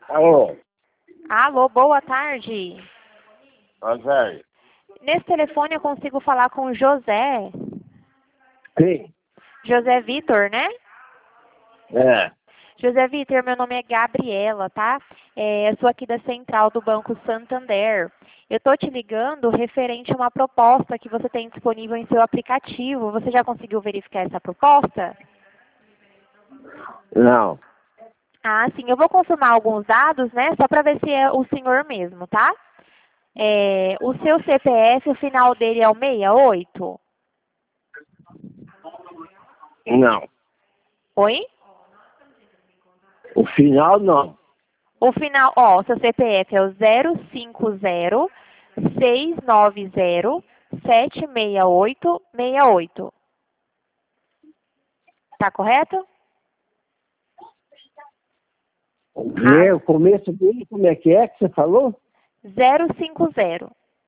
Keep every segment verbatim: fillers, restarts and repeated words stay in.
Alô? Alô, boa tarde. Boa tarde. Nesse telefone eu consigo falar com o José. Quem? José Vitor, né? É. José Vitor, meu nome é Gabriela, tá? É, eu sou aqui da Central do Banco Santander. Eu tô te ligando referente a uma proposta que você tem disponível em seu aplicativo. Você já conseguiu verificar essa proposta? Não. Ah, sim. Eu vou confirmar alguns dados, né? Só para ver se é o senhor mesmo, tá? É, o seu C P F, o final dele é o sessenta e oito? Não. Oi? O final não. O final, ó, o seu C P F é o zero cinco zero, seis nove zero, sete seis oito seis oito. Tá correto? E o começo dele, como é que é que você falou? zero cinco zero.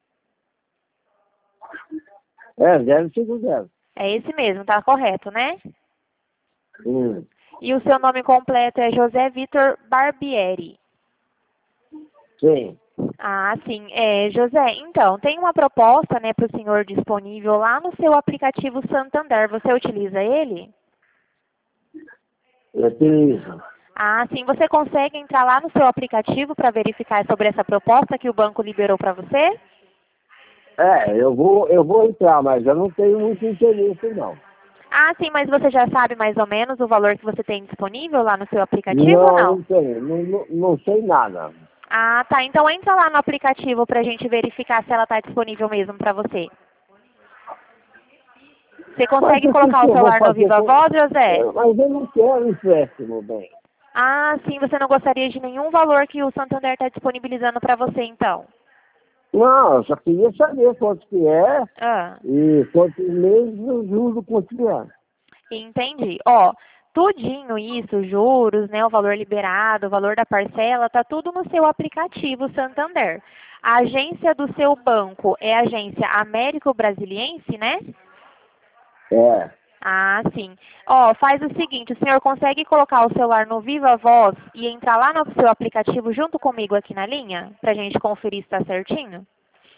É, zero cinco zero. É esse mesmo, tá correto, né? Hum. E o seu nome completo é José Vitor Barbieri. Sim. Ah, sim. É, José, então, tem uma proposta, né, para o senhor disponível lá no seu aplicativo Santander. Você utiliza ele? Eu utilizo. Ah, sim. Você consegue entrar lá no seu aplicativo para verificar sobre essa proposta que o banco liberou para você? É, eu vou, eu vou entrar, mas eu não tenho muito interesse, não. Ah, sim, mas você já sabe mais ou menos o valor que você tem disponível lá no seu aplicativo ou Não, não? não tenho. Não, não, não sei nada. Ah, tá. Então entra lá no aplicativo para a gente verificar se ela está disponível mesmo para você. Você Mas consegue o que, colocar que o eu vou celular no fazer Viva com... Voz, José? Eu- Mas eu não quero empréstimo, bem. Ah, sim, você não gostaria de nenhum valor que o Santander está disponibilizando para você, então? Não, eu só queria saber quanto que é Ah, e quantos meses eu juro quanto que é. entendi. Ó, tudinho isso, juros, né, o valor liberado, o valor da parcela, tá tudo no seu aplicativo Santander. A agência do seu banco é a agência Américo Brasiliense, né? É. Ah, sim. Ó, faz o seguinte, o senhor consegue colocar o celular no Viva Voz e entrar lá no seu aplicativo junto comigo aqui na linha? Pra gente conferir se tá certinho?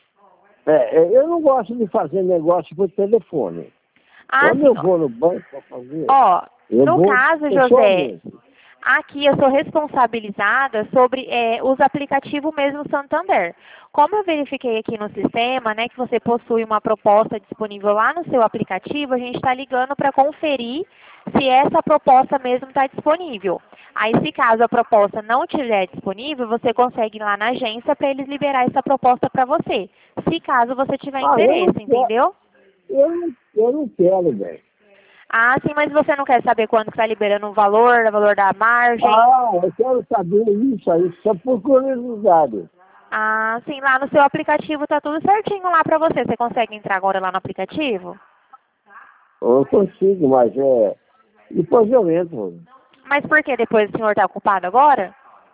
É, é, eu não gosto de fazer negócio por telefone. Ah, Quando sim. eu vou no banco para fazer, Ó, eu no vou caso, José, pessoalmente. aqui eu sou responsabilizada sobre é, os aplicativos mesmo Santander. Como eu verifiquei aqui no sistema, né, que você possui uma proposta disponível lá no seu aplicativo, a gente está ligando para conferir se essa proposta mesmo está disponível. Aí, se caso a proposta não estiver disponível, você consegue ir lá na agência para eles liberar essa proposta para você. Se caso você tiver Ah, eu não interesse, quero, entendeu? eu não, eu não quero, velho. Ah, sim, mas você não quer saber quando que está liberando o valor, o valor da margem? Ah, eu quero saber isso aí, só por curiosidade. Ah, sim, lá no seu aplicativo tá tudo certinho lá pra você. Você consegue entrar agora lá no aplicativo? Eu consigo, mas é. Depois eu entro. Mas por que depois o senhor tá ocupado agora?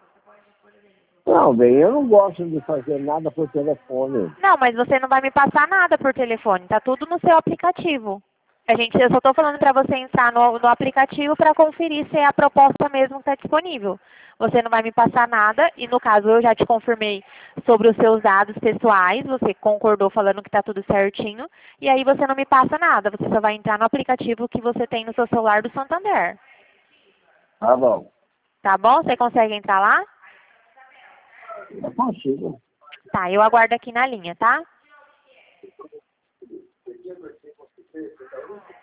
Não, bem, eu não gosto de fazer nada por telefone. Não, mas você não vai me passar nada por telefone. Tá tudo no seu aplicativo. A gente, eu só tô falando pra você entrar no, no aplicativo pra conferir se é a proposta mesmo que tá disponível. Você não vai me passar nada e no caso eu já te confirmei sobre os seus dados pessoais, você concordou falando que tá tudo certinho, e aí você não me passa nada, você só vai entrar no aplicativo que você tem no seu celular do Santander. Tá bom. Tá bom? Você consegue entrar lá? Eu consigo. Tá, eu aguardo aqui na linha, tá?